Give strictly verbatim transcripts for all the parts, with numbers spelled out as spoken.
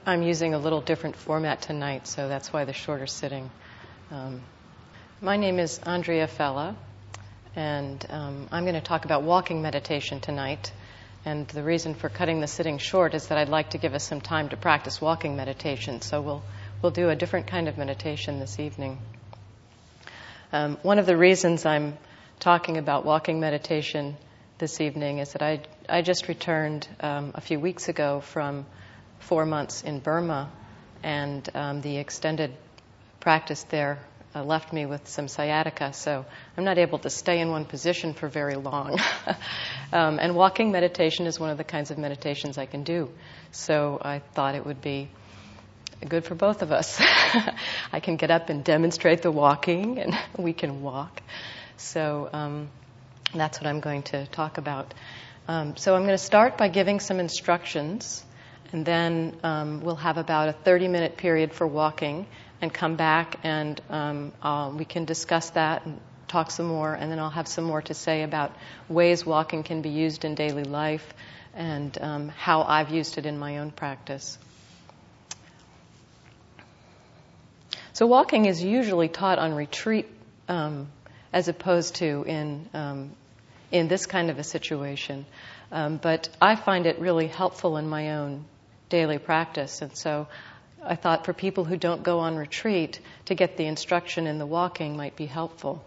I'm using a little different format tonight, so that's why the shorter sitting. Um, my name is Andrea Fella, and um, I'm going to talk about walking meditation tonight. And the reason for cutting the sitting short is that I'd like to give us some time to practice walking meditation. So we'll we'll do a different kind of meditation this evening. Um, one of the reasons I'm talking about walking meditation this evening is that I I just returned um, a few weeks ago from four months in Burma, and um, the extended practice there uh, left me with some sciatica, so I'm not able to stay in one position for very long. um, and walking meditation is one of the kinds of meditations I can do, so I thought it would be good for both of us. I can get up and demonstrate the walking, and we can walk. So um, that's what I'm going to talk about. Um, so I'm going to start by giving some instructions, and then um, we'll have about a thirty-minute period for walking, and come back and um, uh, we can discuss that and talk some more, and then I'll have some more to say about ways walking can be used in daily life and um, how I've used it in my own practice. So walking is usually taught on retreat um, as opposed to in um, in this kind of a situation. Um, but I find it really helpful in my own daily practice, and so I thought for people who don't go on retreat, to get the instruction in the walking might be helpful.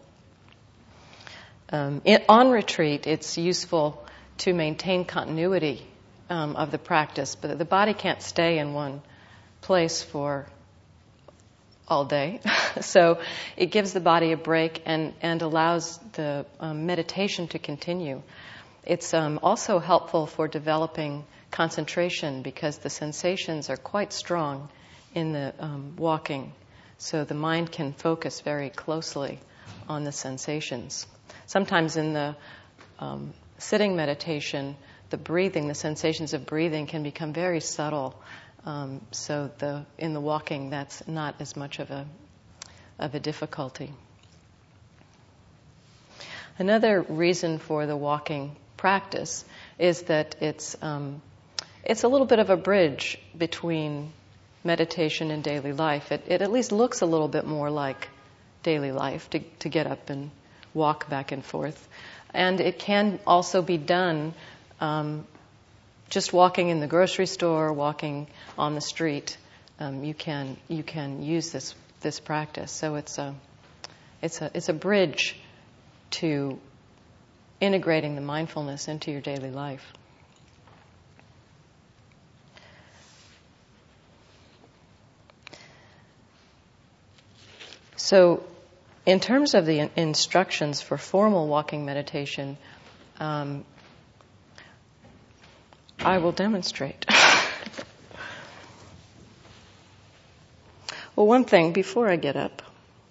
Um, in, on retreat, it's useful to maintain continuity um, of the practice, but the body can't stay in one place for all day. So it gives the body a break and, and allows the um, meditation to continue. It's um, also helpful for developing concentration because the sensations are quite strong in the um, walking. So the mind can focus very closely on the sensations. Sometimes in the um, sitting meditation, the breathing, the sensations of breathing can become very subtle. Um, so the in the walking, that's not as much of a of a difficulty. Another reason for the walking practice is that it's um, it's a little bit of a bridge between meditation and daily life. It, it at least looks a little bit more like daily life to, to get up and walk back and forth. And it can also be done um, just walking in the grocery store, walking on the street. Um, you can you can use this this practice. So it's a it's a it's a bridge to integrating the mindfulness into your daily life. So, in terms of the instructions for formal walking meditation, um, I will demonstrate. Well, one thing before I get up,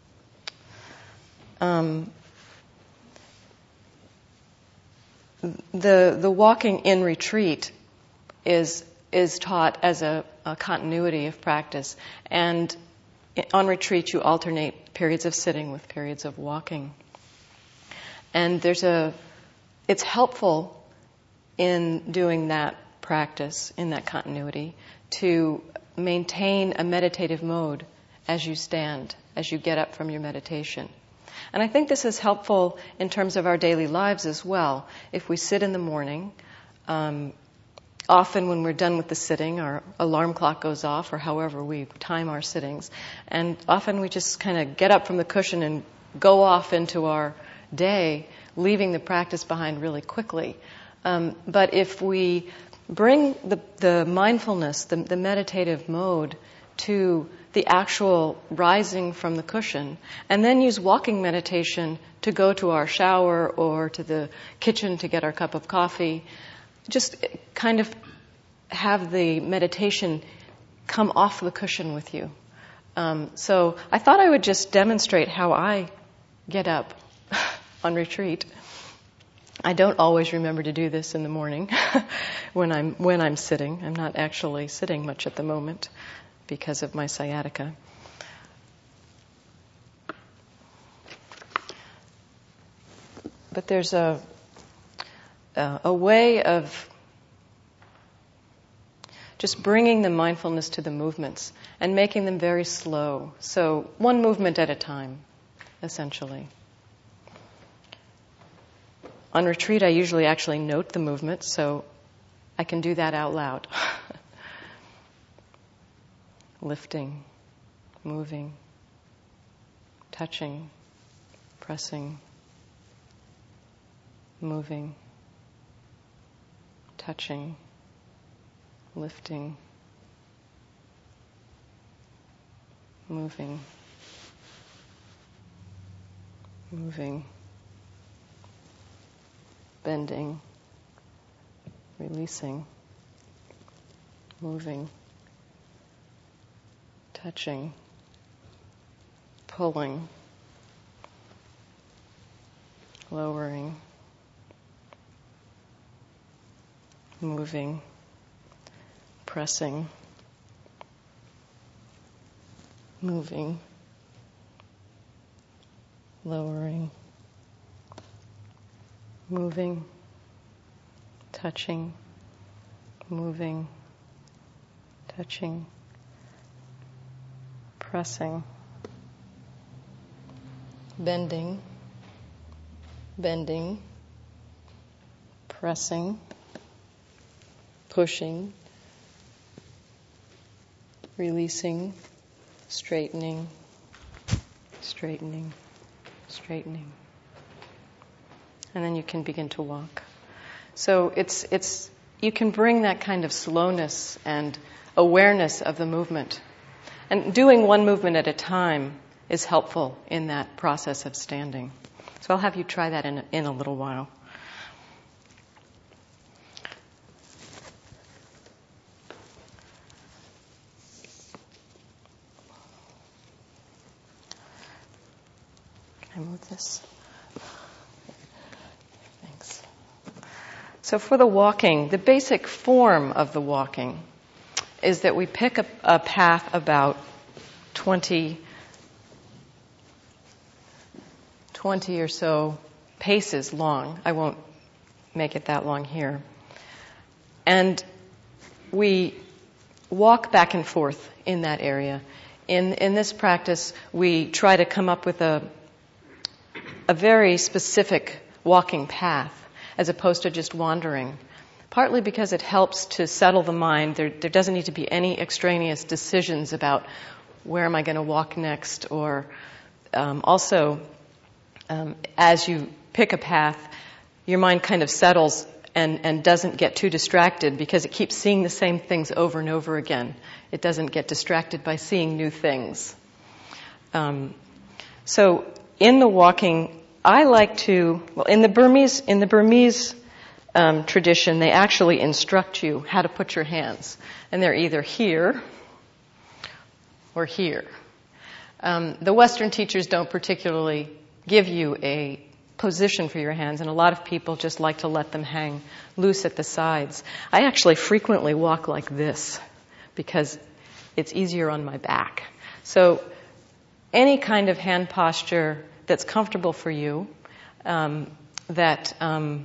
um, the the walking in retreat is is taught as a, a continuity of practice, and on retreat, you alternate periods of sitting with periods of walking. And there's a, it's helpful in doing that practice, in that continuity, to maintain a meditative mode as you stand, as you get up from your meditation. And I think this is helpful in terms of our daily lives as well. If we sit in the morning, um, often when we're done with the sitting, our alarm clock goes off, or however we time our sittings, and often we just kind of get up from the cushion and go off into our day, leaving the practice behind really quickly. Um, but if we bring the, the mindfulness, the, the meditative mode, to the actual rising from the cushion, and then use walking meditation to go to our shower or to the kitchen to get our cup of coffee, just kind of have the meditation come off the cushion with you. Um, so I thought I would just demonstrate how I get up on retreat. I don't always remember to do this in the morning when I'm when I'm sitting. I'm not actually sitting much at the moment because of my sciatica. But there's a a, a way of just bringing the mindfulness to the movements and making them very slow. So one movement at a time, essentially. On retreat, I usually actually note the movement, so I can do that out loud. Lifting, moving, touching, pressing, moving, touching, lifting, moving, moving, bending, releasing, moving, touching, pulling, lowering, moving, pressing, moving, lowering, moving, touching, moving, touching, pressing, bending, bending, pressing, pushing, releasing, straightening, straightening, straightening. And then you can begin to walk. So it's it's you can bring that kind of slowness and awareness of the movement. And doing one movement at a time is helpful in that process of standing. So I'll have you try that in a, in a little while. Can I move this? Thanks. So for the walking, the basic form of the walking is that we pick a, a path about twenty, twenty or so paces long. I won't make it that long here. And we walk back and forth in that area. In in this practice, we try to come up with a a very specific walking path as opposed to just wandering. Partly because it helps to settle the mind. There, there doesn't need to be any extraneous decisions about where am I going to walk next, or um, also um, as you pick a path, your mind kind of settles and, and doesn't get too distracted because it keeps seeing the same things over and over again. It doesn't get distracted by seeing new things. Um, so in the walking, I like to, well, in the Burmese, in the Burmese Um, tradition, they actually instruct you how to put your hands. And they're either here or here. Um, the Western teachers don't particularly give you a position for your hands, and a lot of people just like to let them hang loose at the sides. I actually frequently walk like this because it's easier on my back. So any kind of hand posture that's comfortable for you, um, that um,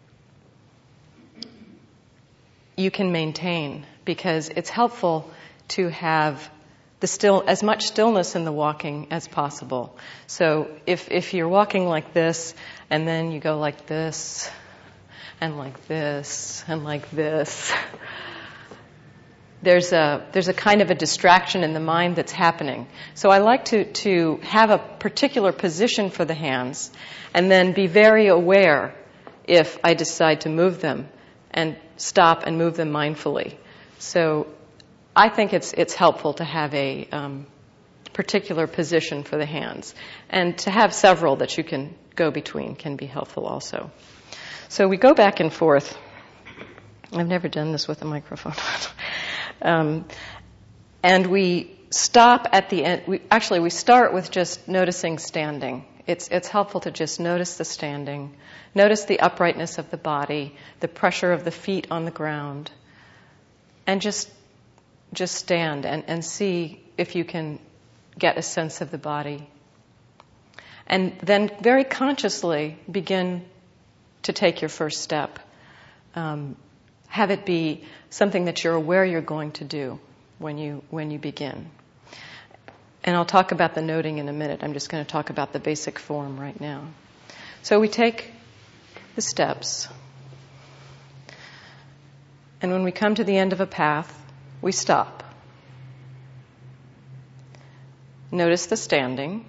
you can maintain, because it's helpful to have the still as much stillness in the walking as possible. So if if you're walking like this, and then you go like this, and like this, and like this, there's a there's a kind of a distraction in the mind that's happening. So I like to to have a particular position for the hands, and then be very aware if I decide to move them, and stop and move them mindfully. So I think it's it's helpful to have a um, particular position for the hands. And to have several that you can go between can be helpful also. So we go back and forth. I've never done this with a microphone. um, and we stop at the end. We, actually, we start with just noticing standing. It's it's helpful to just notice the standing. Notice the uprightness of the body, the pressure of the feet on the ground, and just just stand and, and see if you can get a sense of the body. And then very consciously begin to take your first step. Um, have it be something that you're aware you're going to do when you when you begin. And I'll talk about the noting in a minute. I'm just going to talk about the basic form right now. So we take the steps, and when we come to the end of a path, we stop. Notice the standing.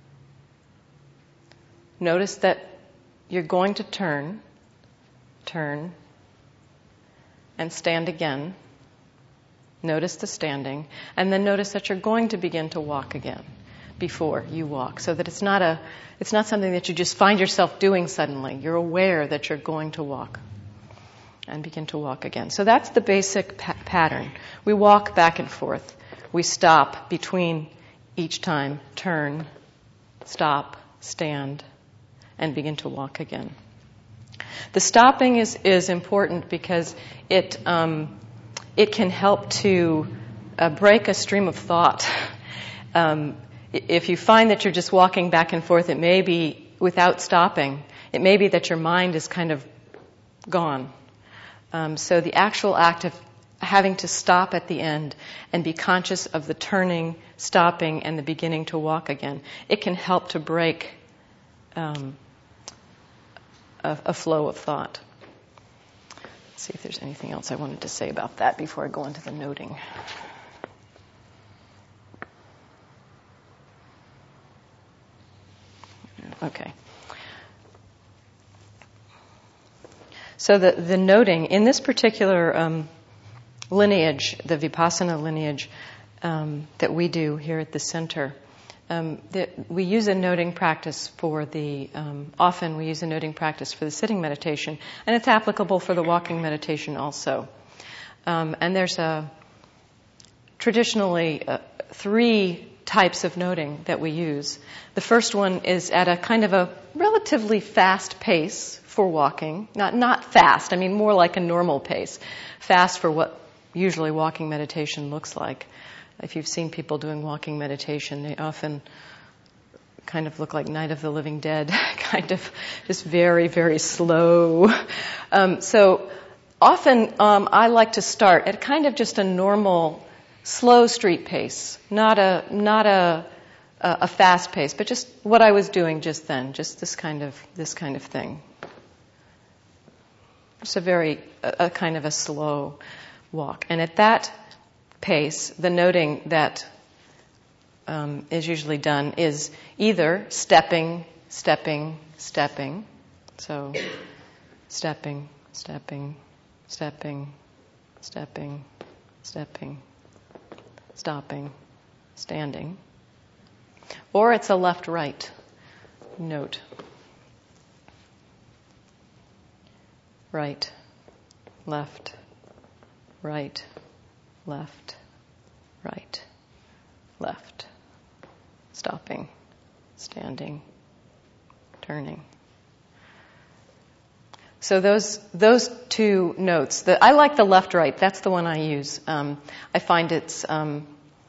Notice that you're going to turn, turn, and stand again. Notice the standing, and then notice that you're going to begin to walk again before you walk, so that it's not a, it's not something that you just find yourself doing suddenly. You're aware that you're going to walk and begin to walk again. So that's the basic pa- pattern. We walk back and forth. We stop between each time, turn, stop, stand, and begin to walk again. The stopping is, is important because it um, it can help to uh, break a stream of thought. Um, if you find that you're just walking back and forth, it may be without stopping. It may be that your mind is kind of gone. Um, so the actual act of having to stop at the end and be conscious of the turning, stopping, and the beginning to walk again, it can help to break um, a, a flow of thought. Let's see if there's anything else I wanted to say about that before I go into the noting. Okay. So the, the noting, in this particular um, lineage, the Vipassana lineage um, that we do here at the center, um, the, we use a noting practice for the, um, often we use a noting practice for the sitting meditation, and it's applicable for the walking meditation also. Um, and there's a, traditionally uh, three types of noting that we use. The first one is at a kind of a relatively fast pace for walking. Not not fast, I mean more like a normal pace. Fast for what usually walking meditation looks like. If you've seen people doing walking meditation, they often kind of look like Night of the Living Dead, kind of just very, very slow. Um, so often um, I like to start at kind of just a normal slow street pace, not a not a a fast pace, but just what I was doing just then, just this kind of this kind of thing. It's a very a, a kind of a slow walk, and at that pace, the noting that um, is usually done is either stepping, stepping, stepping. So stepping, stepping, stepping, stepping, stepping. Stopping, standing, or it's a left-right note. Right, left, right, left, right, left. Stopping, standing, turning. So those those two notes. The, I like the left-right. That's the one I use. Um, I find it's. Um,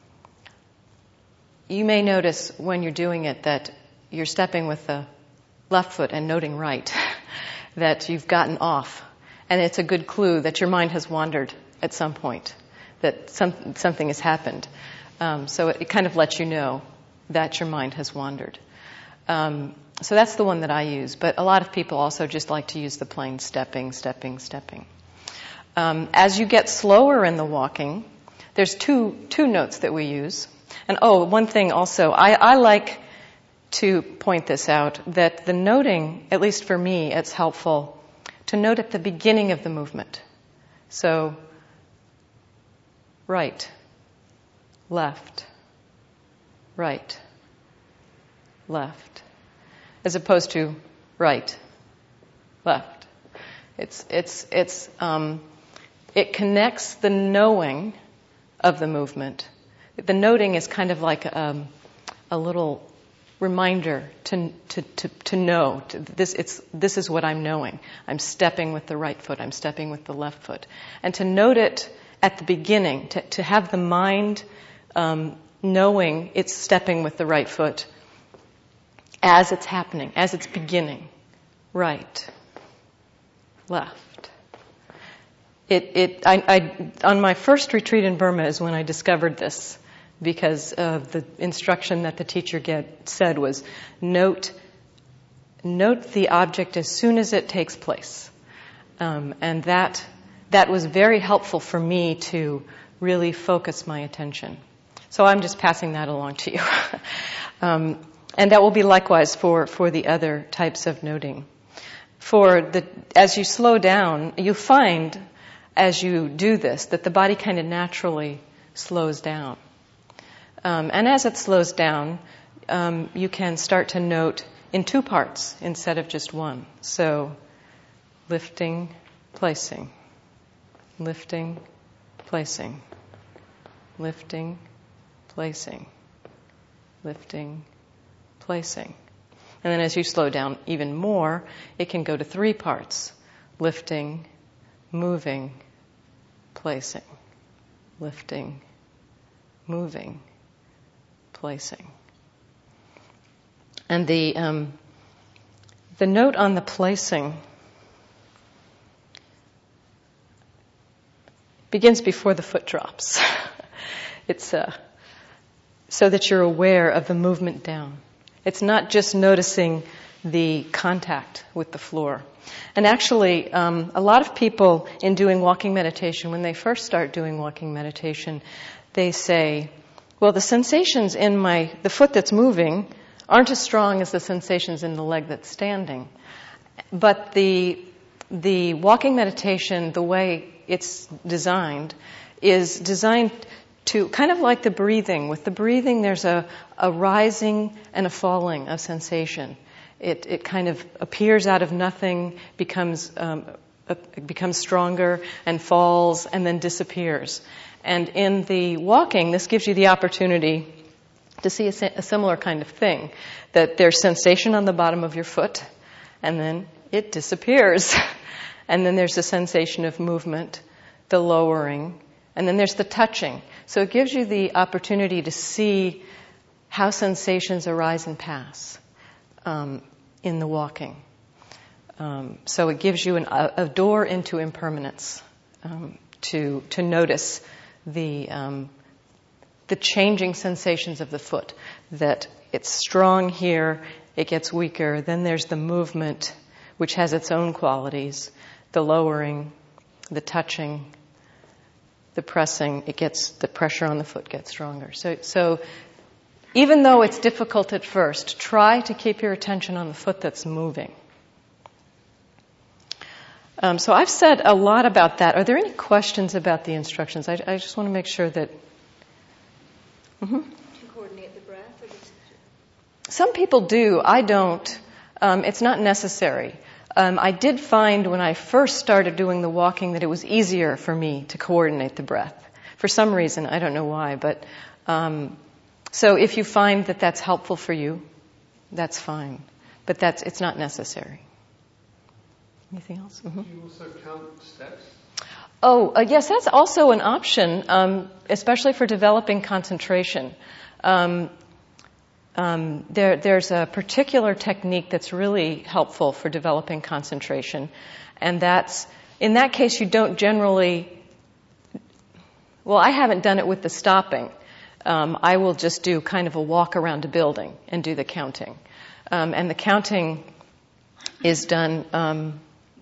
you may notice when you're doing it that you're stepping with the left foot and noting right, that you've gotten off, and it's a good clue that your mind has wandered at some point, that some, something has happened. Um, so it, it kind of lets you know that your mind has wandered. Um, So that's the one that I use. But a lot of people also just like to use the plain stepping, stepping, stepping. Um, as you get slower in the walking, there's two two notes that we use. And oh, one thing also, I, I like to point this out, that the noting, at least for me, it's helpful to note at the beginning of the movement. So, right, left, right, left. As opposed to right, left. It's it's it's um, it connects the knowing of the movement. The noting is kind of like um, a little reminder to to to, to know to this. It's this is what I'm knowing. I'm stepping with the right foot. I'm stepping with the left foot, and to note it at the beginning. To to have the mind um, knowing it's stepping with the right foot. As it's happening, as it's beginning, right, left. it, it, I, I, on my first retreat in Burma is when I discovered this, because uh, the instruction that the teacher get, said was, note, note the object as soon as it takes place. Um, and that, that was very helpful for me to really focus my attention. So I'm just passing that along to you. um, and that will be likewise for, for the other types of noting. For the, as you slow down, you find as you do this that the body kind of naturally slows down. Um, and as it slows down, um, you can start to note in two parts instead of just one. So, lifting, placing, lifting, placing, lifting, placing, lifting, placing. And then as you slow down even more, it can go to three parts. Lifting, moving, placing, lifting, moving, placing. And the um, the note on the placing begins before the foot drops. It's uh, so that you're aware of the movement down. It's not just noticing the contact with the floor. And actually, um, a lot of people in doing walking meditation, when they first start doing walking meditation, they say, well, the sensations in my, the foot that's moving aren't as strong as the sensations in the leg that's standing. But the, the walking meditation, the way it's designed, is designed to, kind of like the breathing. With the breathing, there's a, a rising and a falling of sensation. It, it kind of appears out of nothing, becomes um, uh, becomes stronger, and falls, and then disappears. And in the walking, this gives you the opportunity to see a, a similar kind of thing, that there's sensation on the bottom of your foot, and then it disappears. And then there's the sensation of movement, the lowering, and then there's the touching. So it gives you the opportunity to see how sensations arise and pass um, in the walking. Um, so it gives you an, a, a door into impermanence, um, to to notice the um, the changing sensations of the foot. That it's strong here, it gets weaker. Then there's the movement, which has its own qualities. The lowering, the touching, the pressing. It gets the pressure on the foot gets stronger. So so. Even though it's difficult at first, try to keep your attention on the foot that's moving. Um, so I've said a lot about that. Are there any questions about the instructions? I, I just want to make sure that... Mm-hmm. To coordinate the breath? Or just... Some people do. I don't. Um, it's not necessary. Um, I did find when I first started doing the walking that it was easier for me to coordinate the breath. For some reason, I don't know why, but... Um, So if you find that that's helpful for you, that's fine. But that's it's not necessary. Anything else? Mm-hmm. Do you also count steps? Oh, uh, yes, that's also an option, um, especially for developing concentration. Um, um, there, there's a particular technique that's really helpful for developing concentration. And that's, in that case, you don't generally... Well, I haven't done it with the stopping. Um, I will just do kind of a walk around a building and do the counting. Um, and the counting is done um,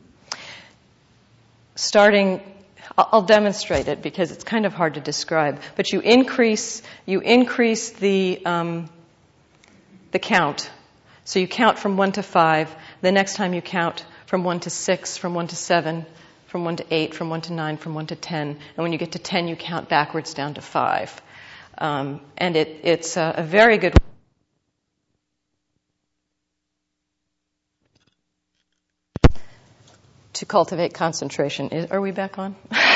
starting, I'll, I'll demonstrate it because it's kind of hard to describe, but you increase, you increase the, um, the count. So you count from one to five. The next time you count from one to six, from one to seven, from one to eight, from one to nine, from one to ten. And when you get to ten, you count backwards down to five. Um, and it, it's a, a very good to cultivate concentration. Is, are we back on?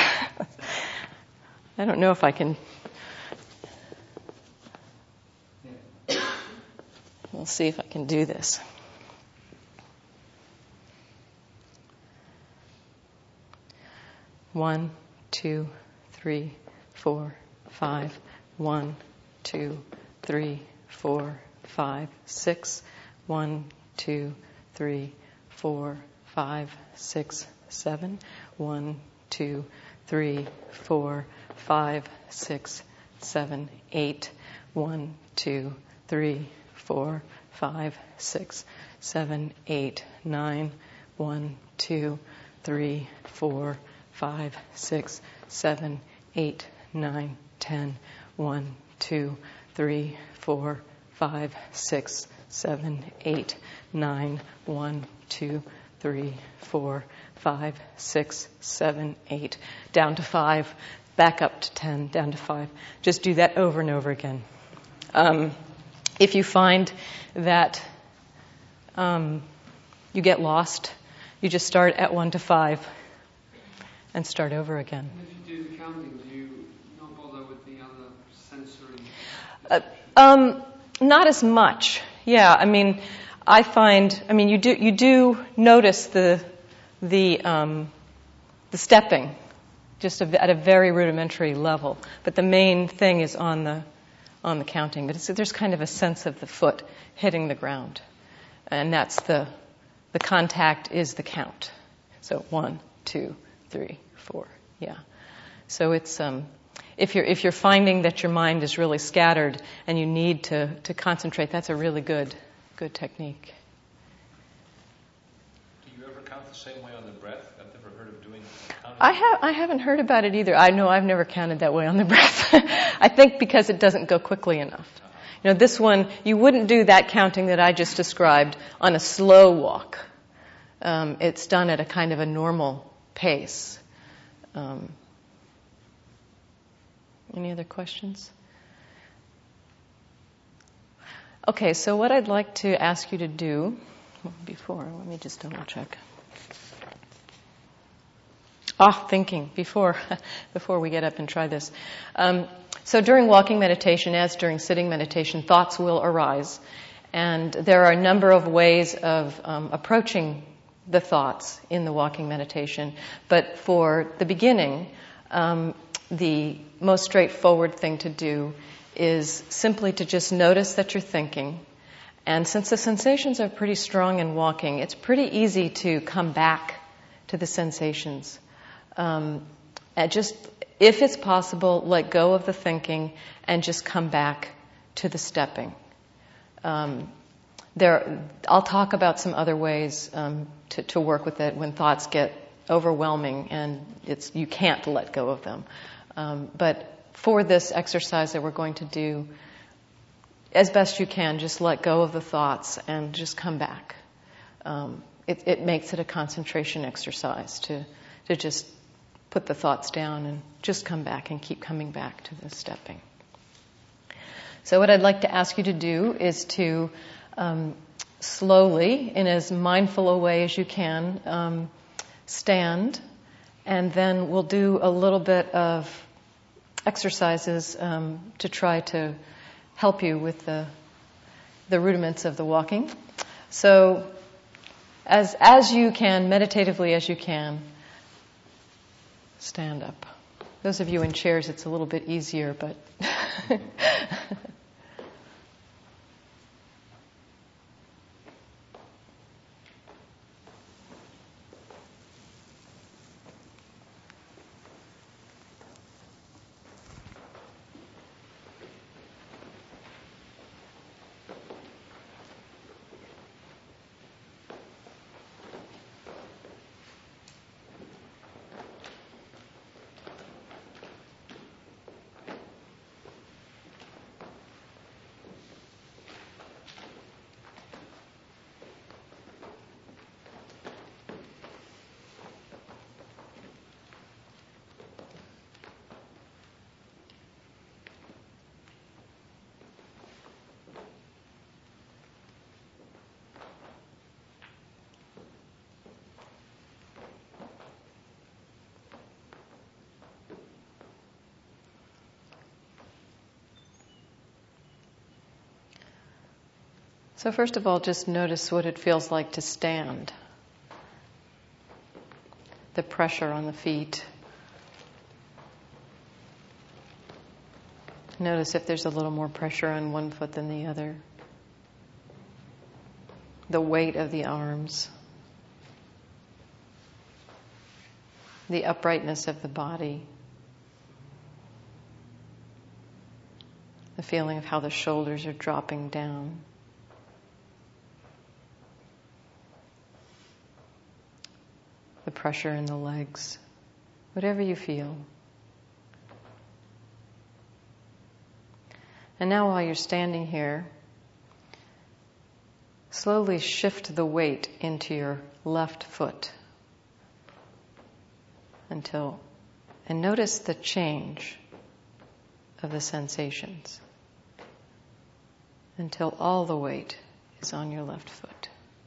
I don't know if I can. We'll see if I can do this. One, two, three, four, five. One, two, three, four, five, six. One, two, three, four, five, six, seven. One, two, three, four, five, six, seven, eight. One, two, three, four, five, six, seven, eight, nine. One, two, three, four, five, six, seven, eight, nine, ten. One, two, three, four, five, six, seven, eight, nine. One, two, three, four, five, six, seven, eight. Down to five, back up to ten, down to five. Just do that over and over again. Um, if you find that um, you get lost, you just start at one to five and start over again. And if you do the counting, do you not bother with the other sensory? Uh, um, not as much. Yeah, I mean, I find. I mean, you do you do notice the the um, the stepping, just a, at a very rudimentary level. But the main thing is on the on the counting. But it's, there's kind of a sense of the foot hitting the ground, and that's the the contact is the count. So one, two, three, four. Yeah. So it's um, if you're if you're finding that your mind is really scattered and you need to to concentrate, that's a really good good technique. Do you ever count the same way on the breath? I've never heard of doing counting. I have I haven't heard about it either. I know I've never counted that way on the breath. I think because it doesn't go quickly enough. You know, this one, you wouldn't do that counting that I just described on a slow walk. Um, it's done at a kind of a normal pace. Um, any other questions? Okay, so what I'd like to ask you to do, well, before, let me just double check. Ah, thinking, before, before we get up and try this. Um, so during walking meditation, as during sitting meditation, thoughts will arise. And there are a number of ways of um, approaching the thoughts in the walking meditation. But for the beginning, um, the most straightforward thing to do is simply to just notice that you're thinking. And since the sensations are pretty strong in walking, it's pretty easy to come back to the sensations. Um, and just, if it's possible, let go of the thinking and just come back to the stepping. Um, there, I'll talk about some other ways um, to, to work with it when thoughts get overwhelming and it's you can't let go of them. Um, but for this exercise that we're going to do, as best you can, just let go of the thoughts and just come back. Um, it, it makes it a concentration exercise to to just put the thoughts down and just come back and keep coming back to the stepping. So what I'd like to ask you to do is to um, slowly, in as mindful a way as you can, um, stand, and then we'll do a little bit of exercises um, to try to help you with the the rudiments of the walking. So as as you can, meditatively as you can, stand up. Those of you in chairs, it's a little bit easier, but So first of all, just notice what it feels like to stand. The pressure on the feet. Notice if there's a little more pressure on one foot than the other. The weight of the arms. the uprightness of the body, the feeling of how the shoulders are dropping down. The pressure in the legs, whatever you feel. And now while you're standing here, slowly shift the weight into your left foot until, and notice the change of the sensations until all the weight is on your left foot.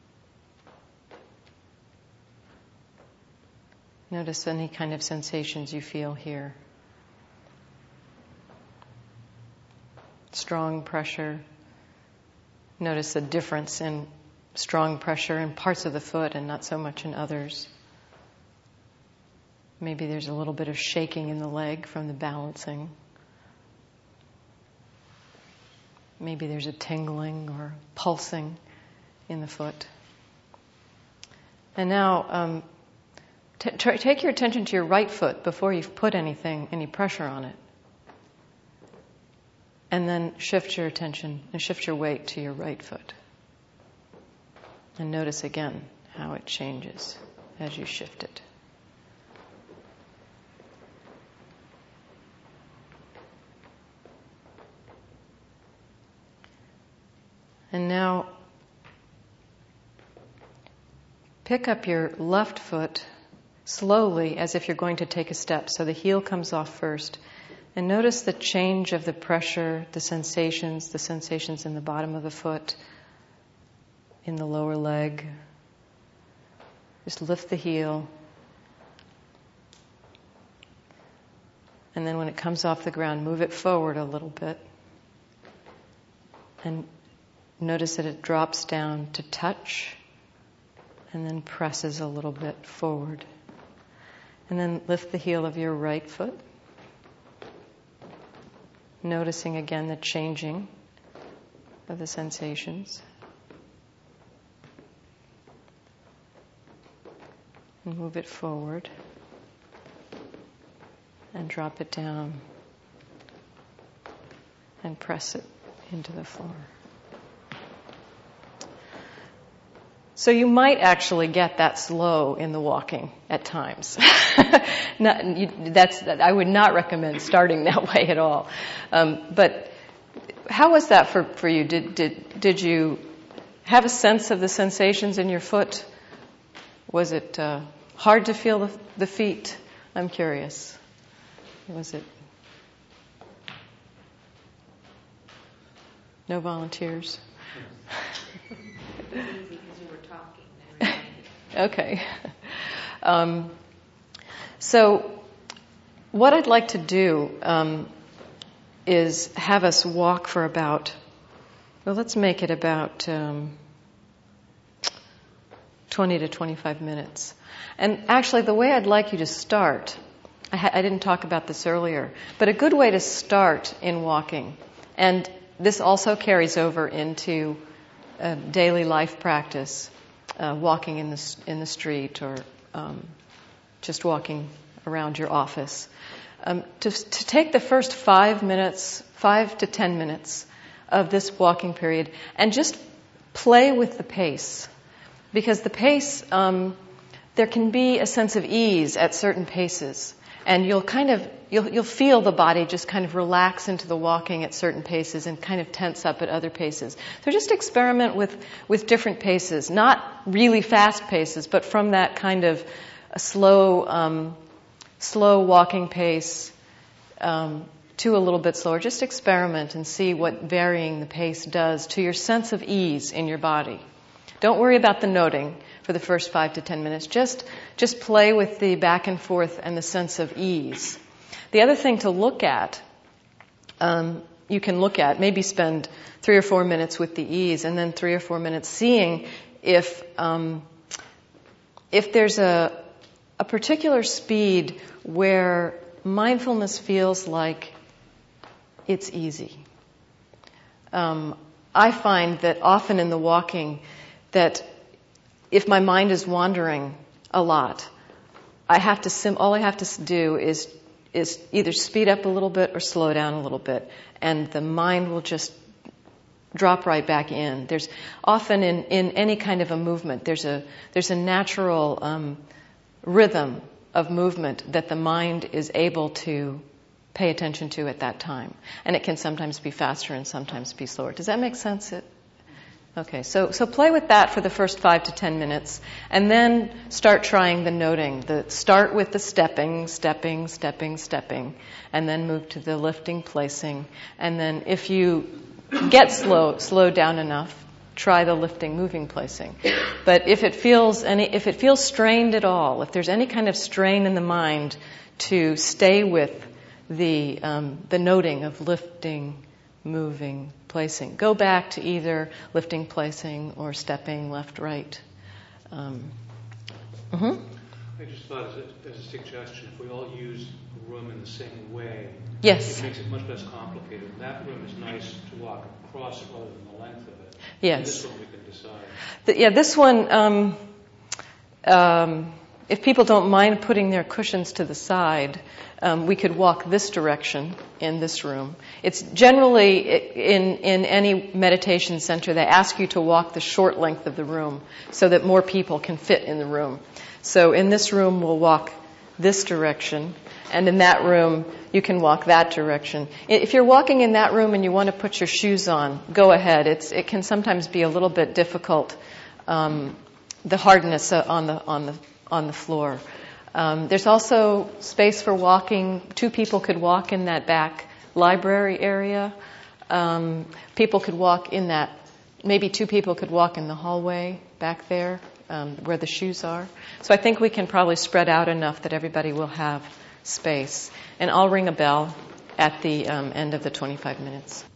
Notice any kind of sensations you feel here. Strong pressure. Notice the difference in strong pressure in parts of the foot and not so much in others. Maybe there's a little bit of shaking in the leg from the balancing. Maybe there's a tingling or pulsing in the foot. And now, um, t- t- take your attention to your right foot before you've put anything, any pressure on it. And then shift your attention and shift your weight to your right foot. And notice again how it changes as you shift it. And now pick up your left foot slowly as if you're going to take a step. So the heel comes off first. And notice the change of the pressure, the sensations, the sensations in the bottom of the foot, in the lower leg. Just lift the heel. And then when it comes off the ground, move it forward a little bit. And notice that it drops down to touch and then presses a little bit forward. And then lift the heel of your right foot. Noticing again the changing of the sensations. And move it forward. And drop it down. And press it into the floor. So you might actually get that slow in the walking at times. not, you, that's, I would not recommend starting that way at all. Um, but how was that for, for you? Did, did, did you have a sense of the sensations in your foot? Was it uh, hard to feel the, the feet? I'm curious. Was it? No volunteers? Okay. Um, so what I'd like to do um, is have us walk for about, well, let's make it about um, twenty to twenty-five minutes. And actually, the way I'd like you to start, I, ha- I didn't talk about this earlier, but a good way to start in walking, and this also carries over into uh, daily life practice, Uh, walking in the in the street or um, just walking around your office. Um, to, to take the first five minutes, five to ten minutes of this walking period and just play with the pace. Because the pace, um, there can be a sense of ease at certain paces. And you'll kind of, you'll, you'll feel the body just kind of relax into the walking at certain paces and kind of tense up at other paces. So just experiment with, with different paces, not really fast paces, but from that kind of a slow, um, slow walking pace um, to a little bit slower. Just experiment and see what varying the pace does to your sense of ease in your body. Don't worry about the noting for the first five to ten minutes. Just, just play with the back and forth and the sense of ease. The other thing to look at, um, you can look at, maybe spend three or four minutes with the ease and then three or four minutes seeing if, um, if there's a, a particular speed where mindfulness feels like it's easy. Um, I find that often in the walking that if my mind is wandering a lot, I have to sim- all I have to do is is either speed up a little bit or slow down a little bit, and the mind will just drop right back in. There's often in, in any kind of a movement, there's a there's a natural um, rhythm of movement that the mind is able to pay attention to at that time, and it can sometimes be faster and sometimes be slower. Does that make sense? It, okay, so so play with that for the first five to ten minutes, and then start trying the noting. The start with the stepping, stepping, stepping, stepping, and then move to the lifting, placing, and then if you get slow, slow down enough, try the lifting, moving, placing. But if it feels any, if it feels strained at all, if there's any kind of strain in the mind to stay with the um, the noting of lifting, moving, placing, go back to either lifting, placing, or stepping, left, right. Um, mm-hmm. I just thought as a, as a suggestion, if we all use a room in the same way, Yes. it makes it much less complicated. That room is nice to walk across it rather than the length of it. Yes. And this one we can decide. The, yeah, this one, um, um, if people don't mind putting their cushions to the side, um, we could walk this direction in this room. It's generally, in, in any meditation center, they ask you to walk the short length of the room so that more people can fit in the room. So in this room, we'll walk this direction, and in that room, you can walk that direction. If you're walking in that room and you want to put your shoes on, go ahead. It's, it can sometimes be a little bit difficult, um, the hardness on the on the on the floor. Um, there's also space for walking. Two people could walk in that back library area. Um, people could walk in that. Maybe two people could walk in the hallway back there, um, where the shoes are. So I think we can probably spread out enough that everybody will have space. And I'll ring a bell at the um, end of the twenty-five minutes.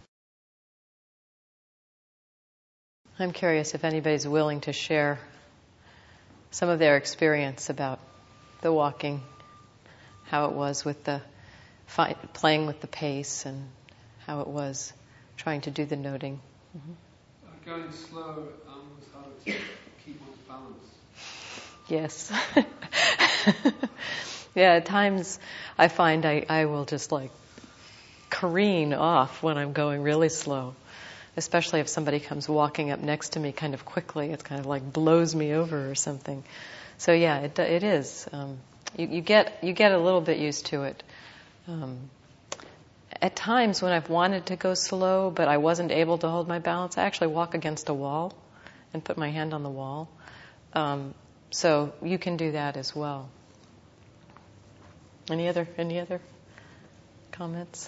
I'm curious if anybody's willing to share some of their experience about the walking, how it was with the fi- playing with the pace, and how it was trying to do the noting. Mm-hmm. Uh, going slow um, was harder to keep one's balance. Yes. Yeah, at times I find I, I will just like careen off when I'm going really slow, especially if somebody comes walking up next to me kind of quickly. It kind of like blows me over or something. So yeah, it it is. Um, you, you get you get a little bit used to it. Um, at times when I've wanted to go slow but I wasn't able to hold my balance, I actually walk against a wall and put my hand on the wall. Um, so you can do that as well. Any other any other comments?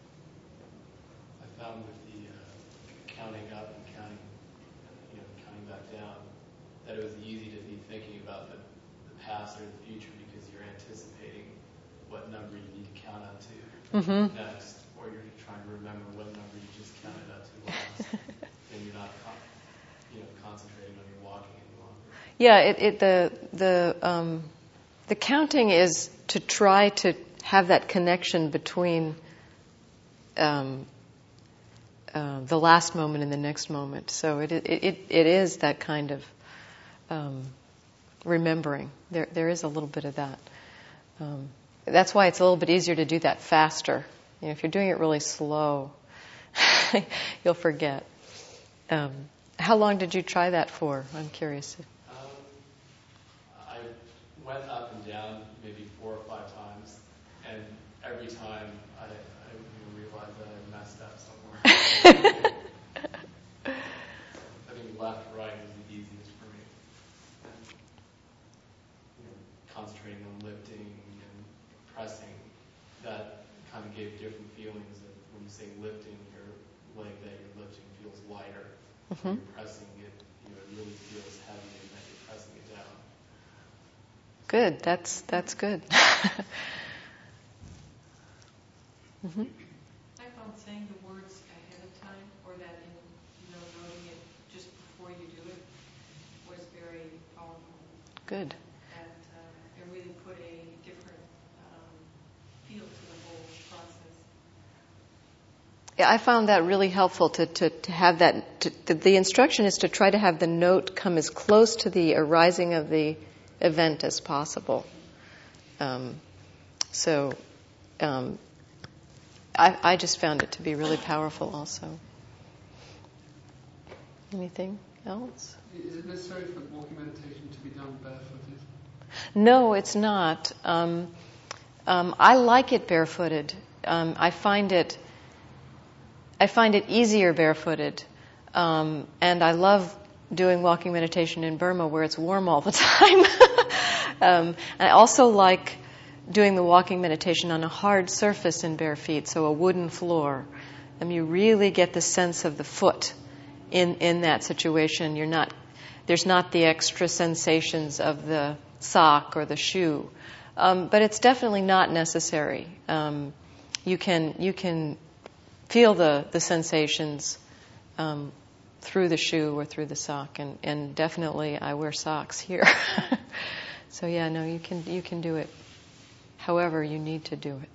I found with the uh, counting up and counting, you know, counting back down, that it was easy to be thinking about the, the past or the future because you're anticipating what number you need to count up to Mm-hmm. next, or you're trying to remember what number you just counted up to last, and you're not, con- you know, concentrating on your walking any longer. Yeah, it, it the the um, the counting is to try to have that connection between um, uh, the last moment and the next moment. So it it it, it is that kind of um, remembering. There there is a little bit of that. Um, that's why it's a little bit easier to do that faster. You know, if you're doing it really slow, you'll forget. Um, how long did you try that for? I'm curious. Um, I went up and down maybe four or five times, and every time I, I realized that I messed up somewhere. I think left, right is the easiest for me. And, you know, concentrating on lifting and pressing, that kind of gave different feelings. Of when you say lifting, your leg that you're lifting feels lighter. Mm-hmm. When you're pressing it, you know, it really feels heavy, and then you're pressing it down. Good. That's that's good. Mm-hmm. I found saying the words ahead of time, or that in, you know, noting it just before you do it, was very powerful. Good. That uh, it really put a different um, feel to the whole process. Yeah, I found that really helpful to, to, to have that. To, to, the instruction is to try to have the note come as close to the arising of the event as possible. um, so um, I, I just found it to be really powerful also. Anything else? Is it necessary for walking meditation to be done barefooted? No, it's not. Um, um, I like it barefooted. Um, I find it. I find it easier barefooted, um, and I love doing walking meditation in Burma where it's warm all the time. um, I also like doing the walking meditation on a hard surface in bare feet, so a wooden floor. And you really get the sense of the foot in in that situation. You're not. There's not the extra sensations of the sock or the shoe, um, but it's definitely not necessary. Um, you can you can feel the the sensations um, through the shoe or through the sock, and, and definitely I wear socks here. So yeah, no, you can you can do it however you need to do it.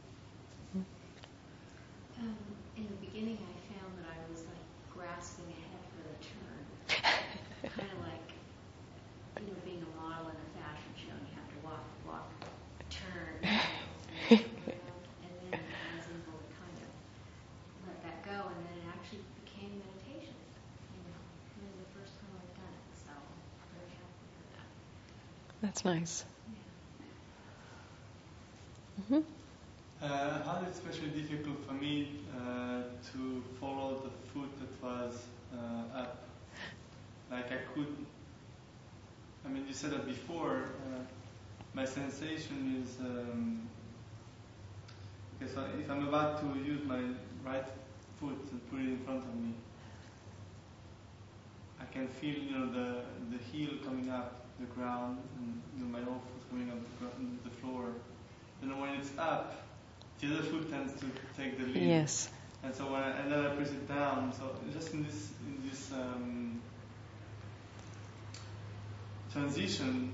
Um, in the beginning, I found that I was like grasping ahead for the turn, kind of like, you know, being a model in a fashion show. And you have to walk, walk, turn, and, and then I was able to kind of let that go, and then it actually became meditation. You know, it was the first time I've done it, so I'm very happy for that. That's nice. Yeah. Mm-hmm. Uh, how is it especially difficult for me uh, to follow the foot that was uh, up? Like I could, I mean, you said that before, uh, my sensation is, um, okay, so if I'm about to use my right foot and put it in front of me, I can feel, you know, the, the heel coming up the ground and you know, my whole foot coming up the, gr- the floor. And when it's up, the other foot tends to take the lead. Yes. And so when I, and then I press it down. So just in this in this um, transition,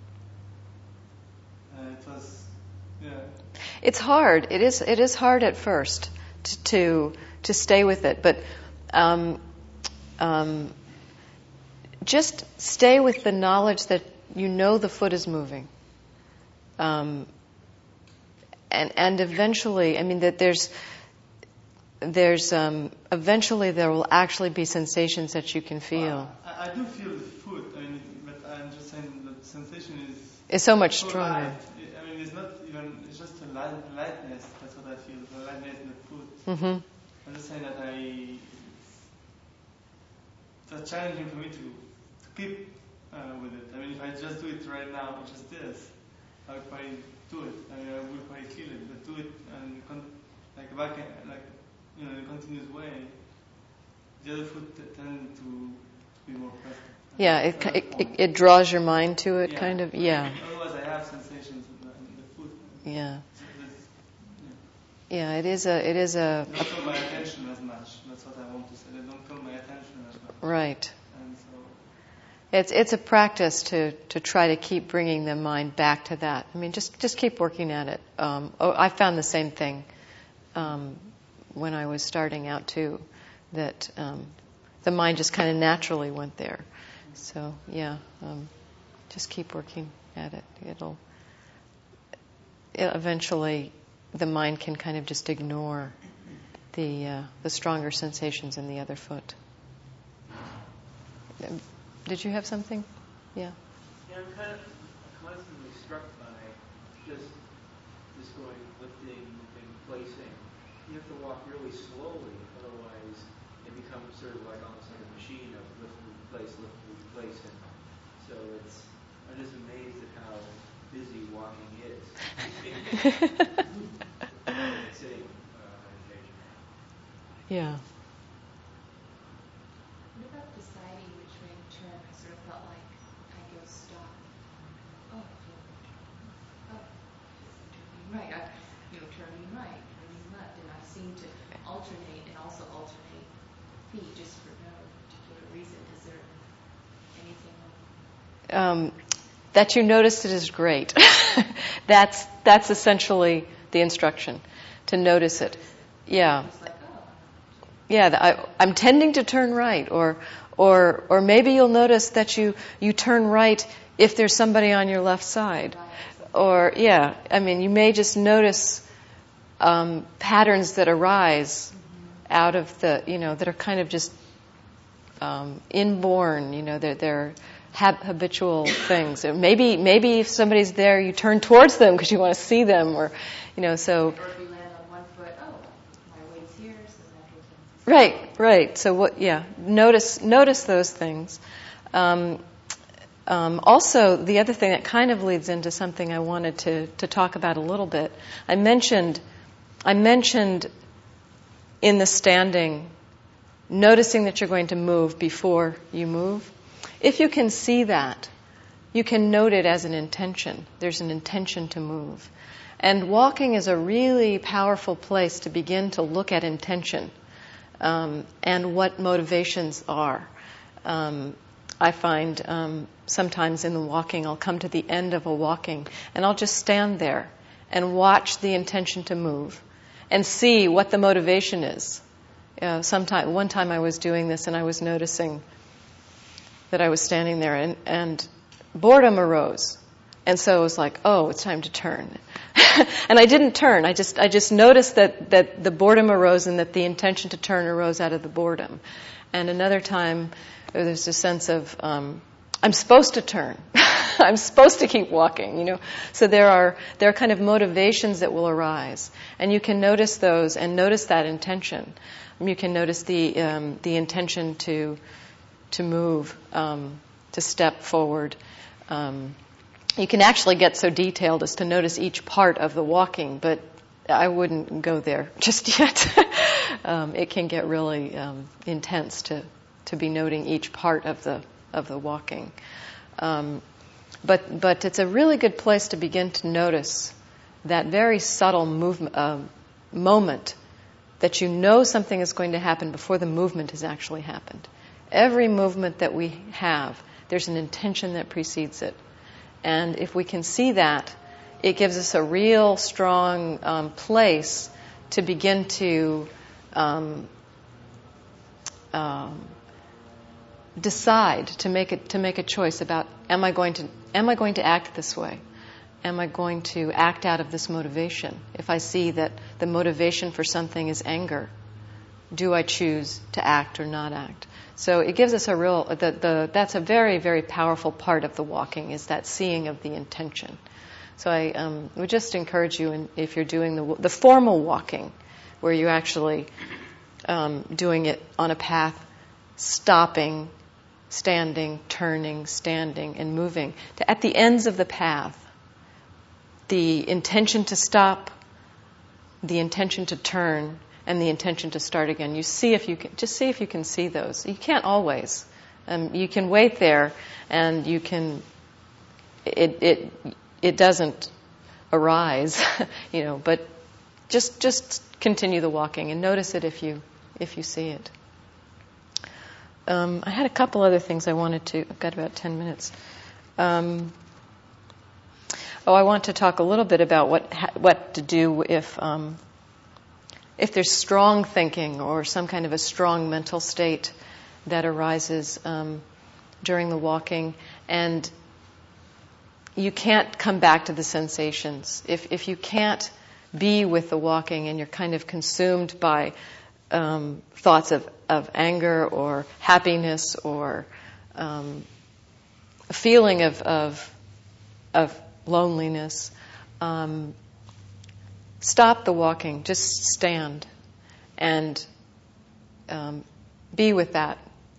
uh, it was yeah. It's hard. It is. It is hard at first to to, to stay with it, but um, um, just stay with the knowledge that you know the foot is moving. Um, and and eventually, I mean that there's there's um, eventually there will actually be sensations that you can feel. Well, I, I do feel the foot. I mean, but I'm just saying the sensation is. It's so much so stronger. light. I mean, it's not even. It's just a light, lightness. That's what I feel. The lightness in the foot. Mm-hmm. I'm just saying that I. It's challenging for me to, to keep uh, with it. I mean, if I just do it right now, just this, I would probably do it. I mean, I would probably feel it, but do it and con- like back, like you know, in a continuous way. The other foot t- tend to, to be more present. Yeah, it, That's it, the it point. it draws your mind to it, Yeah. kind of. Yeah, Otherwise, I have sensations in the, in the foot. yeah, So that's- yeah. yeah. It is a. It is a. They don't feel my attention as much. That's what I want to say. They don't feel my attention as much. Right. And so, It's it's a practice to, to try to keep bringing the mind back to that. I mean, just just keep working at it. Um, oh, I found the same thing um, when I was starting out too, that um, the mind just kind of naturally went there. So yeah, um, just keep working at it. It'll it eventually the mind can kind of just ignore the uh, the stronger sensations in the other foot. Did you have something? Yeah. Yeah, I'm kind of constantly struck by just just going, lifting, moving, placing. You have to walk really slowly, otherwise it becomes sort of like almost like a machine of lift, move, place, lift, move, place. And so it's, I'm just amazed at how busy walking is. Sitting uh, meditation. Yeah. What about deciding which way to turn? I sort of felt like I go stop. Oh, oh, turning right. I, you know, turning right, turning left, and I seem to alternate and also alternate feet just for no particular reason. Is there anything? Um, that you noticed it is great. that's that's essentially the instruction, to notice it. Yeah. It's like, oh. Yeah, the- I, I'm tending to turn right, or or or maybe you'll notice that you, you turn right if there's somebody on your left side, or yeah, I mean, you may just notice um, patterns that arise out of the, you know, that are kind of just um, inborn, you know, they're, they're hab- habitual things. Or maybe, maybe if somebody's there, you turn towards them because you want to see them, or, you know, so. Or if you land on one foot, oh, my weight's here, so that's Right, right. So what? Yeah, notice notice those things. Um, um, also, the other thing that kind of leads into something I wanted to to talk about a little bit. I mentioned, I mentioned in the standing, noticing that you're going to move before you move. If you can see that, you can note it as an intention. There's an intention to move. And walking is a really powerful place to begin to look at intention um, and what motivations are. Um, I find um, sometimes in the walking, I'll come to the end of a walking and I'll just stand there and watch the intention to move and see what the motivation is. Uh, sometime, one time I was doing this and I was noticing that I was standing there and, and boredom arose. And so it was like, oh, it's time to turn. And I didn't turn. I just I just noticed that, that the boredom arose and that the intention to turn arose out of the boredom. And another time, there's a sense of, um, I'm supposed to turn. I'm supposed to keep walking, you know. So there are there are kind of motivations that will arise. And you can notice those and notice that intention. You can notice the um, the intention to to move, um, to step forward. Um, you can actually get so detailed as to notice each part of the walking, but I wouldn't go there just yet. um, it can get really um, intense to, to be noting each part of the of the walking. Um, but but it's a really good place to begin to notice that very subtle movement uh, moment that you know something is going to happen before the movement has actually happened. Every movement that we have, there's an intention that precedes it. And if we can see that, it gives us a real strong um, place to begin to um, um, decide, to make it, to make a choice about, am I going to am I going to act this way? Am I going to act out of this motivation? If I see that the motivation for something is anger, do I choose to act or not act? So it gives us a real, the, the, that's a very, very powerful part of the walking, is that seeing of the intention. So I um, would just encourage you, in, if you're doing the, the formal walking, where you're actually um, doing it on a path, stopping, standing, turning, standing, and moving, to, at the ends of the path, the intention to stop, the intention to turn, and the intention to start again. You see if you can, just see if you can see those. You can't always. Um, you can wait there, and you can. It it it doesn't arise, you know. But just just continue the walking and notice it if you if you see it. Um, I had a couple other things I wanted to. I've got about ten minutes. Um, oh, I want to talk a little bit about what what to do if. Um, If there's strong thinking or some kind of a strong mental state that arises um, during the walking, and you can't come back to the sensations, if if you can't be with the walking and you're kind of consumed by um, thoughts of, of anger or happiness or um, a feeling of of, of loneliness, um, stop the walking. Just stand and um, be with that.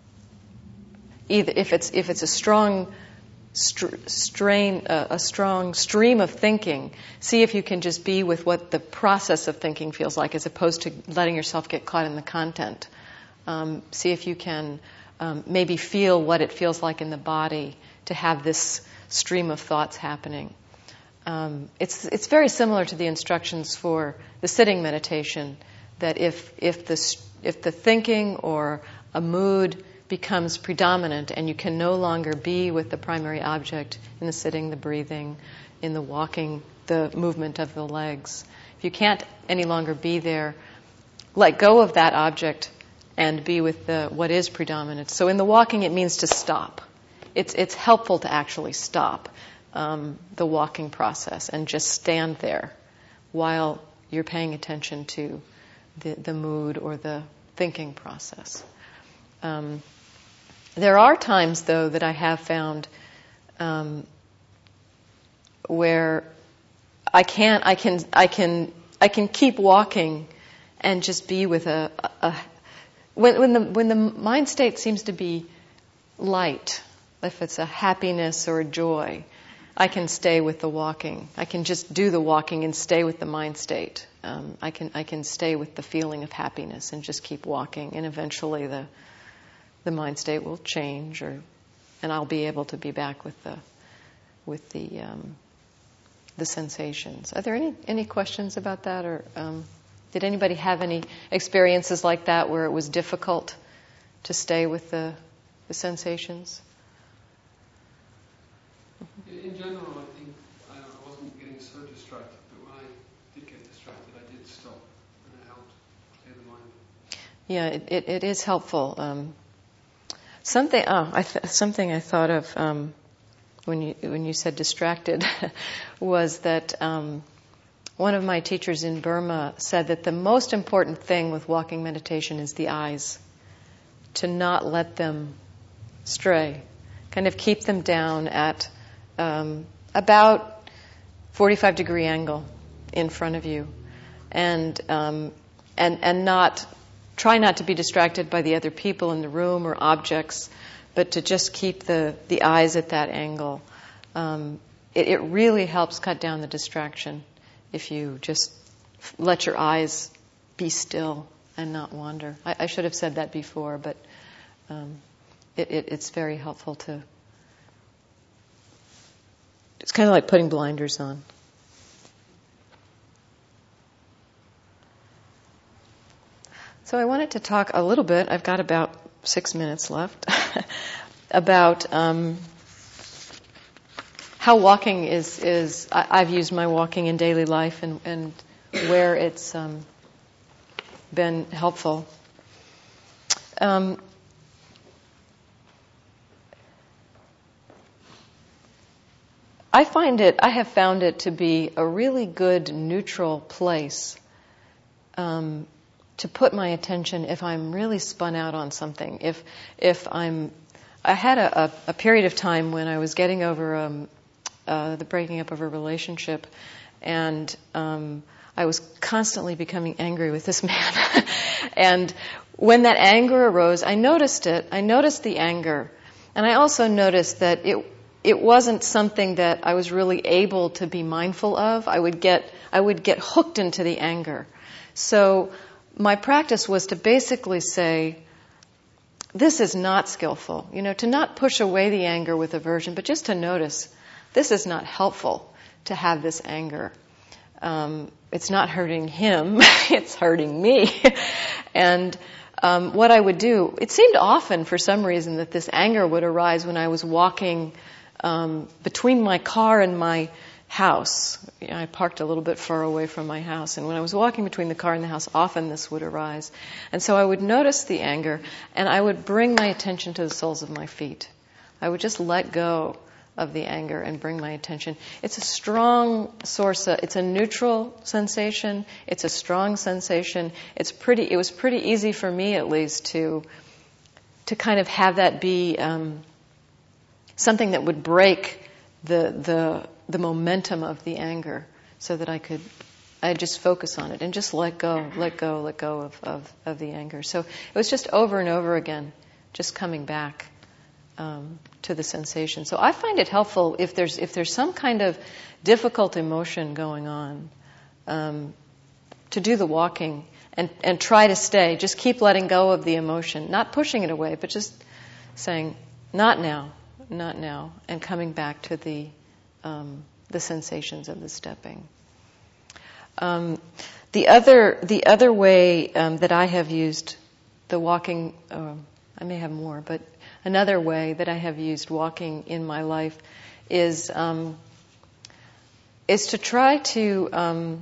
Either if it's if it's a strong str- strain, uh, a strong stream of thinking, see if you can just be with what the process of thinking feels like, as opposed to letting yourself get caught in the content. Um, see if you can um, maybe feel what it feels like in the body to have this stream of thoughts happening. Um, it's it's very similar to the instructions for the sitting meditation, that if if the if the thinking or a mood becomes predominant and you can no longer be with the primary object in the sitting, the breathing, in the walking, the movement of the legs, if you can't any longer be there, let go of that object and be with the what is predominant. So in the walking, it means to stop. It's it's helpful to actually stop. um, the walking process and just stand there while you're paying attention to the, the mood or the thinking process. Um, there are times, though, that I have found um, where I can't, I can, I can, I can keep walking and just be with a, a, a when, when the when the mind state seems to be light, if it's a happiness or a joy, I can stay with the walking. I can just do the walking and stay with the mind state. Um, I can I can stay with the feeling of happiness and just keep walking, and eventually the the mind state will change, or and I'll be able to be back with the with the um, the sensations. Are there any any questions about that, or um, did anybody have any experiences like that where it was difficult to stay with the the sensations? In general, I think I wasn't getting so distracted, but when I did get distracted, I did stop, and it helped clear the mind. Yeah, it, it, it is helpful. Um, something, oh, I th- something I thought of um, when you when you said distracted was that um, one of my teachers in Burma said that the most important thing with walking meditation is the eyes, to not let them stray, kind of keep them down at um, about forty-five degree angle in front of you, and um, and and not try not to be distracted by the other people in the room or objects, but to just keep the, the eyes at that angle. Um, it, it really helps cut down the distraction if you just let your eyes be still and not wander. I, I should have said that before, but um, it, it, it's very helpful to... It's kind of like putting blinders on. So I wanted to talk a little bit, I've got about six minutes left, about um, how walking is, is I, I've used my walking in daily life and, and where it's um, been helpful. Um, I find it, I have found it to be a really good neutral place um, to put my attention if I'm really spun out on something. If if I'm, I had a, a, a period of time when I was getting over um, uh, the breaking up of a relationship, and um, I was constantly becoming angry with this man. And when that anger arose, I noticed it. I noticed the anger, and I also noticed that it it wasn't something that I was really able to be mindful of. I would get I would get hooked into the anger. So my practice was to basically say, this is not skillful. You know, to not push away the anger with aversion, but just to notice, this is not helpful to have this anger. Um, it's not hurting him, it's hurting me. And um, what I would do, it seemed often for some reason that this anger would arise when I was walking um, between my car and my house. I parked a little bit far away from my house, and when I was walking between the car and the house, often this would arise. And so I would notice the anger, and I would bring my attention to the soles of my feet. I would just let go of the anger and bring my attention. It's a strong source. Of, it's a neutral sensation. It's a strong sensation. It's pretty. It was pretty easy for me, at least, to to kind of have that be um, something that would break the the the momentum of the anger, so that I could, I just focus on it and just let go, let go, let go of, of, of the anger. So it was just over and over again, just coming back um, to the sensation. So I find it helpful if there's if there's some kind of difficult emotion going on, um, to do the walking and and try to stay. Just keep letting go of the emotion, not pushing it away, but just saying, not now, not now, and coming back to the Um, the sensations of the stepping. Um, the other the other way um, that I have used the walking, uh, I may have more, but another way that I have used walking in my life is um, is to try to um,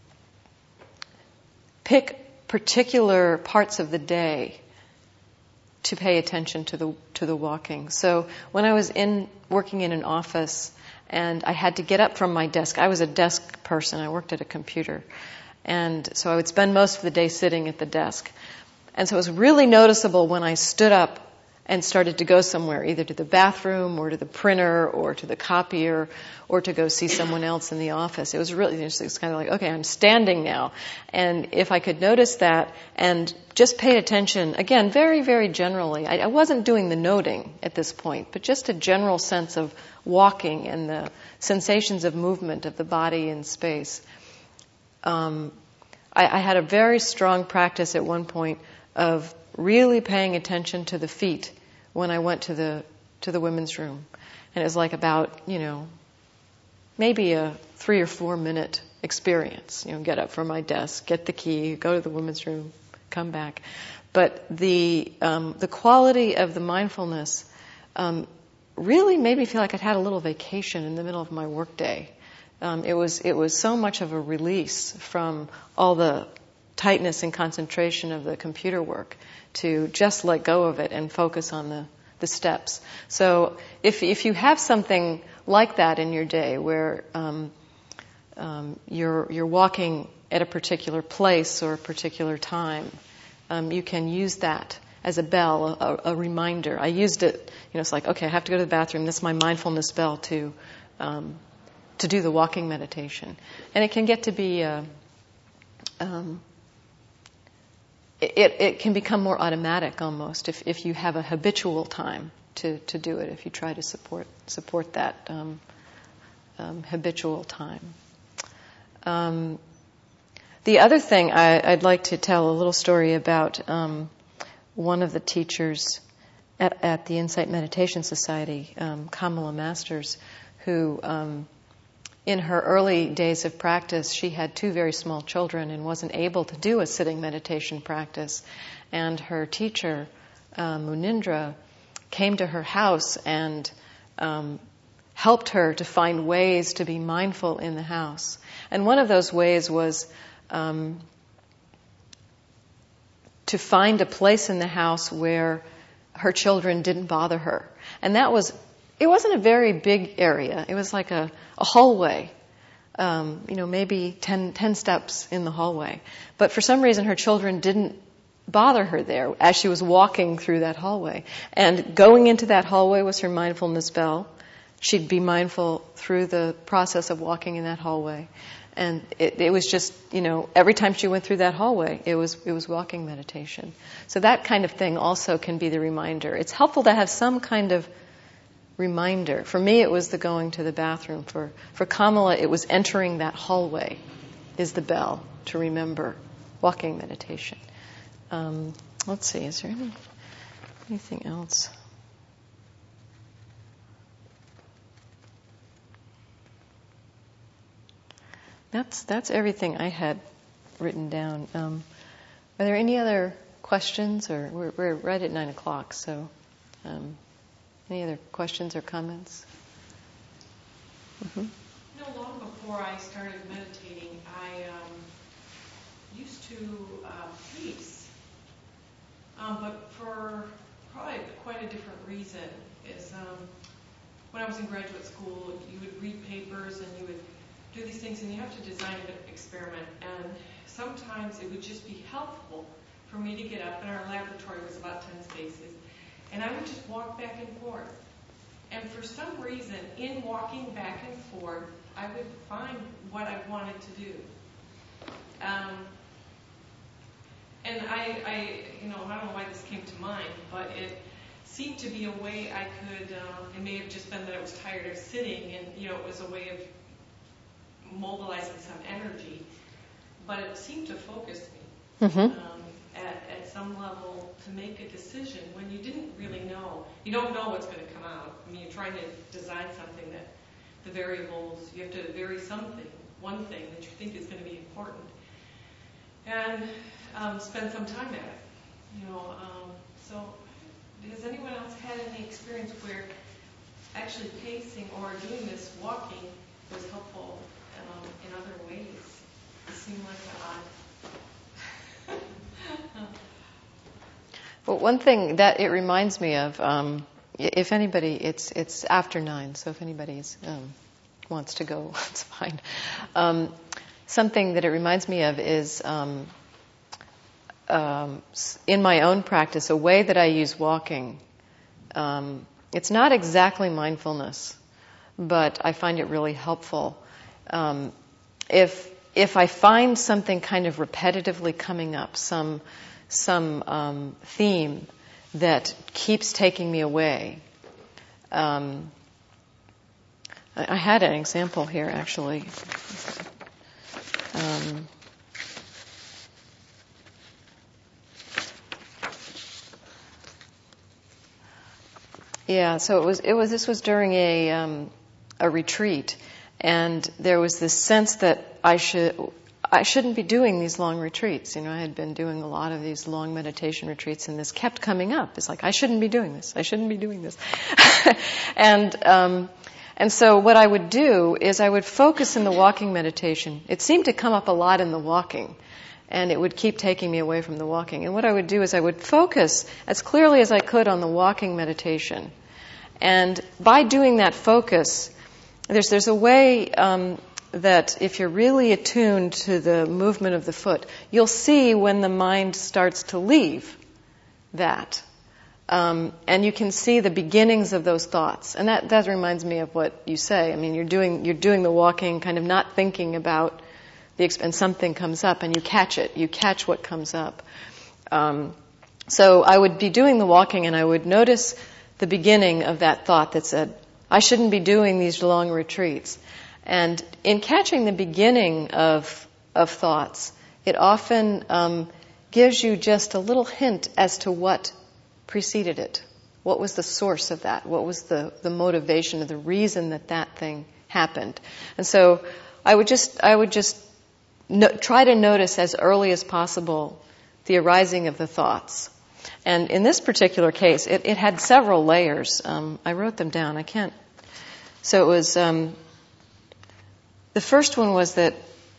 pick particular parts of the day to pay attention to the to the walking. So when I was in working in an office, and I had to get up from my desk. I was a desk person. I worked at a computer. And so I would spend most of the day sitting at the desk. And so it was really noticeable when I stood up and started to go somewhere, either to the bathroom or to the printer or to the copier or to go see someone else in the office. It was really, it was kind of like, okay, I'm standing now. And if I could notice that and just pay attention, again, very, very generally, I, I wasn't doing the noting at this point, but just a general sense of walking and the sensations of movement of the body in space. Um, I, I had a very strong practice at one point of really paying attention to the feet when I went to the to the women's room. And it was like about, you know, maybe a three or four minute experience. You know, get up from my desk, get the key, go to the women's room, come back. But the um, the quality of the mindfulness um, really made me feel like I'd had a little vacation in the middle of my workday. Um, it was it was so much of a release from all the tightness and concentration of the computer work to just let go of it and focus on the, the steps. So if if you have something like that in your day where um, um, you're you're walking at a particular place or a particular time, um, you can use that as a bell, a, a reminder. I used it, you know, it's like, okay, I have to go to the bathroom. This is my mindfulness bell to um, to do the walking meditation. And it can get to be uh, um, It, it can become more automatic almost if, if you have a habitual time to, to do it, if you try to support support that um, um, habitual time. Um, the other thing I, I'd like to tell a little story about um, one of the teachers at, at the Insight Meditation Society, um, Kamala Masters, who um, in her early days of practice, she had two very small children and wasn't able to do a sitting meditation practice. And her teacher, uh, Munindra, came to her house and um, helped her to find ways to be mindful in the house. And one of those ways was um, to find a place in the house where her children didn't bother her. And that was It wasn't a very big area. It was like a, a hallway, um, you know, maybe ten, ten steps in the hallway. But for some reason, her children didn't bother her there as she was walking through that hallway. And going into that hallway was her mindfulness bell. She'd be mindful through the process of walking in that hallway. And it, it was just, you know, every time she went through that hallway, it was it was walking meditation. So that kind of thing also can be the reminder. It's helpful to have some kind of reminder. For me, it was the going to the bathroom. For for Kamala, it was entering that hallway is the bell to remember walking meditation. Um, let's see, is there any, anything else? That's that's everything I had written down. Um, are there any other questions? Or we're, we're right at nine o'clock, so. Um, Any other questions or comments? Mm-hmm. You know, long before I started meditating, I um, used to uh, pace, um, but for probably quite a different reason. Is um, when I was in graduate school, you would read papers and you would do these things, and you have to design an experiment. And sometimes it would just be helpful for me to get up, and our laboratory was about ten spaces. And I would just walk back and forth. And for some reason, in walking back and forth, I would find what I wanted to do. Um, and I, I, you know, I don't know why this came to mind, but it seemed to be a way I could, uh, it may have just been that I was tired of sitting, and, you know, it was a way of mobilizing some energy. But it seemed to focus me. Mm-hmm. Um, At, at some level to make a decision when you didn't really know. You don't know what's going to come out. I mean, you're trying to design something that the variables, you have to vary something, one thing that you think is going to be important. And um, spend some time at it. You know, um, so has anyone else had any experience where actually pacing or doing this walking was helpful um, in other ways? It seemed like an odd... Well, one thing that it reminds me of, um, if anybody, it's it's after nine, so if anybody's um, wants to go, it's fine. Um, something that it reminds me of is um, um, in my own practice, a way that I use walking. Um, it's not exactly mindfulness, but I find it really helpful. Um, if if I find something kind of repetitively coming up, some some um, theme that keeps taking me away. Um, I, I had an example here, actually. Um, yeah, so it was. It was. This was during a um, a retreat, and there was this sense that I should. I shouldn't be doing these long retreats. You know, I had been doing a lot of these long meditation retreats, and this kept coming up. It's like, I shouldn't be doing this. I shouldn't be doing this. and um, and so what I would do is I would focus in the walking meditation. It seemed to come up a lot in the walking, and it would keep taking me away from the walking. And what I would do is I would focus as clearly as I could on the walking meditation. And by doing that focus, there's there's a way... Um, that if you're really attuned to the movement of the foot, you'll see when the mind starts to leave that. Um, and you can see the beginnings of those thoughts. And that, that reminds me of what you say. I mean, you're doing you're doing the walking, kind of not thinking about the exp- and something comes up, and you catch it. You catch what comes up. Um, so I would be doing the walking, and I would notice the beginning of that thought that said, I shouldn't be doing these long retreats. And in catching the beginning of of thoughts, it often um, gives you just a little hint as to what preceded it. What was the source of that? What was the, the motivation or the reason that that thing happened? And so I would just I would just no, try to notice as early as possible the arising of the thoughts. And in this particular case, it, it had several layers. Um, I wrote them down. I can't. So it was. Um, The first one was that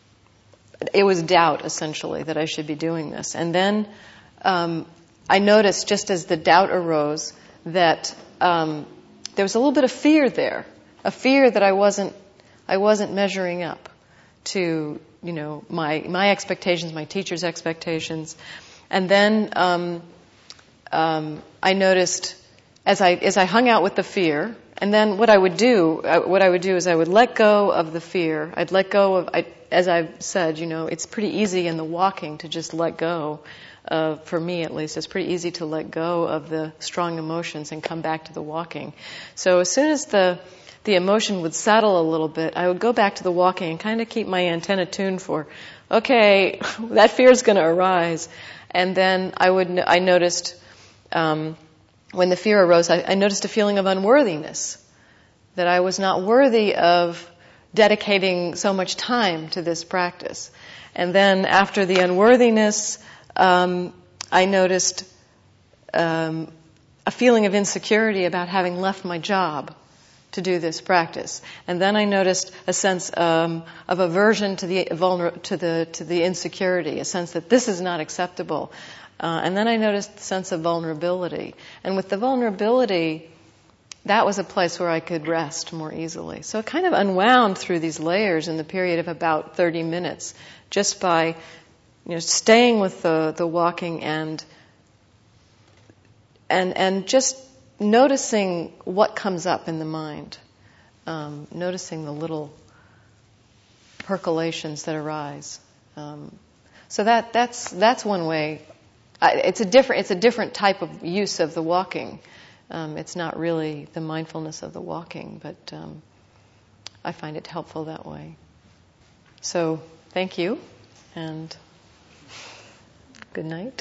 it was doubt, essentially, that I should be doing this. And then um, I noticed, just as the doubt arose, that um, there was a little bit of fear there, a fear that I wasn't, I wasn't measuring up to, you know, my my expectations, my teacher's expectations. And then um, um, I noticed, as I as I hung out with the fear. And then what I would do, what I would do is I would let go of the fear. I'd let go of, I, as I've said, you know, it's pretty easy in the walking to just let go. Uh, for me, at least, it's pretty easy to let go of the strong emotions and come back to the walking. So as soon as the the emotion would settle a little bit, I would go back to the walking and kind of keep my antenna tuned for, okay, that fear is going to arise. And then I would, I noticed. Um, When the fear arose, I, I noticed a feeling of unworthiness, that I was not worthy of dedicating so much time to this practice. And then after the unworthiness, um, I noticed um, a feeling of insecurity about having left my job to do this practice. And then I noticed a sense um, of aversion to the vulner- to the to the insecurity, a sense that this is not acceptable. Uh, and then I noticed the sense of vulnerability. And with the vulnerability, that was a place where I could rest more easily. So it kind of unwound through these layers in the period of about thirty minutes, just by, you know, staying with the, the walking and and and just noticing what comes up in the mind, um, noticing the little percolations that arise. Um, so that that's that's one way. It's a different, it's a different type of use of the walking. Um, it's not really the mindfulness of the walking, but um, I find it helpful that way. So, thank you, and good night.